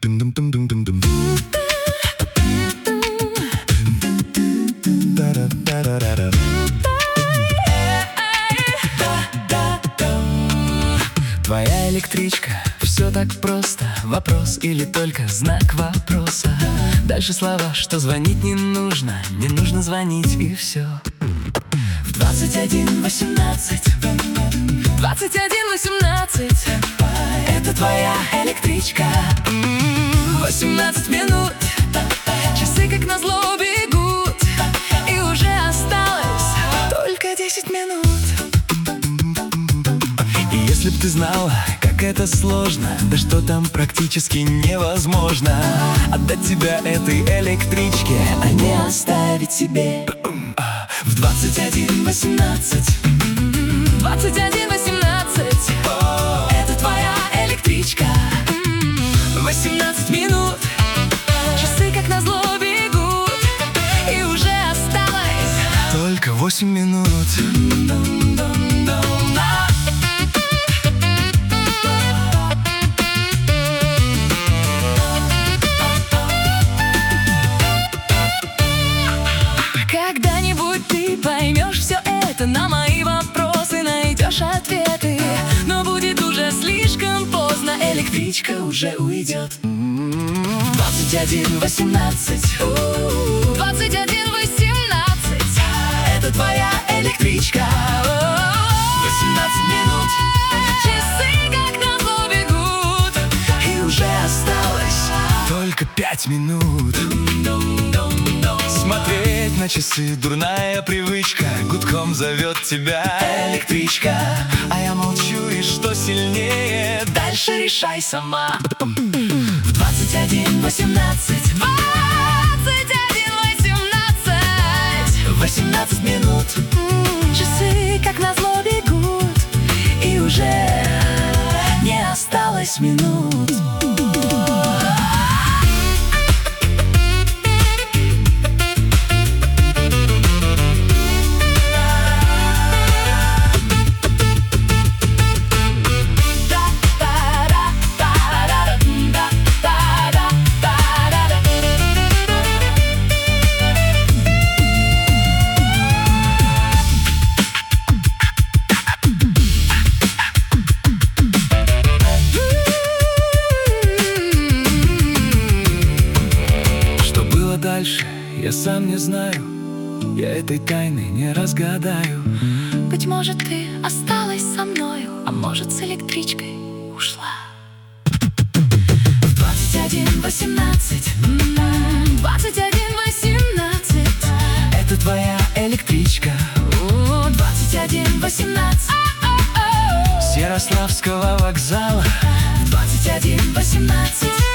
Твоя электричка, все так просто. Вопрос или только знак вопроса. Дальше слова, что звонить не нужно. Не нужно звонить и все. В 21:18 21:18 это твоя электричка. 18 минут. Часы как назло бегут. И уже осталось только 10 минут. И если б ты знала, как это сложно, да что там практически невозможно, отдать тебя этой электричке, а не оставить себе. В 21:18 21:18 это твоя электричка. 18 минут. Часы как назло бегут. И уже осталось только 8 минут. Когда-нибудь ты поймешь все это, на мои вопросы найдешь ответы. Но будет уже слишком поздно, электричка уже уйдет. 21:18 21:18 это твоя электричка. 18 минут. Часы как назло бегут. И уже осталось только 5 минут. Смотреть на часы — дурная привычка. Гудком зовет тебя электричка. А я молчу, и что сильнее, дальше решай сама. В 21:18 21:18 18 минут. Часы как назло бегут. И уже не осталось минут. Дальше я сам не знаю, я этой тайны не разгадаю. Быть может, ты осталась со мною, а может, с электричкой ушла. В 21:18 21:18 это твоя электричка. 21:18 с Ярославского вокзала. В 21:18